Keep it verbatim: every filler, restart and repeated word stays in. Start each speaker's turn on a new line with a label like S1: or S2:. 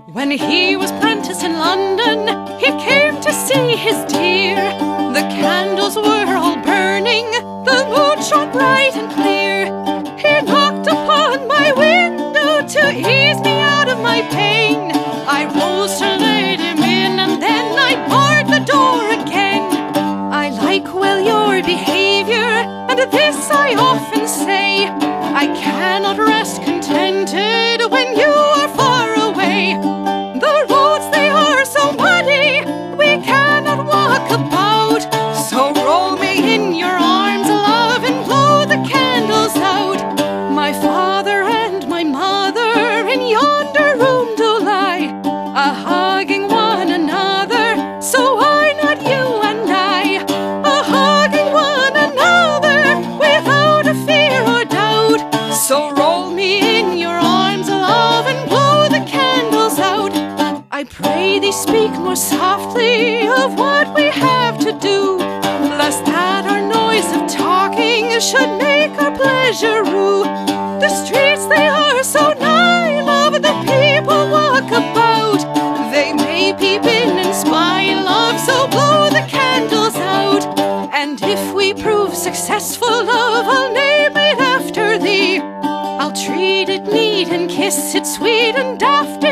S1: When he was prentice in London, he came to see his dear. The candles were all burning, the moon shone bright and clear. He knocked upon my window to ease me out of my pain. I rose to let him in, and then I barred the door again. I like well your behavior, and this I often say. I cannot rest contented when you are far away. The roads, they are so muddy, we cannot walk about. So roll me in your arms, love, and blow the candles out. My father and my mother in yonder room do lie, a-hugging one another, so why not you and I? A-hugging one another without a fear or doubt. So roll me in your arms, love, and blow the candles out. I pray thee speak more softly of what we have to do, lest that our noise of talking should make our pleasure rue. The streets, they are so nigh, love, the people walk about. They may peep in and spy, love, so blow the candles out. And if we prove successful, love, I'll name it after thee. I'll treat it neat and kiss it sweet, and after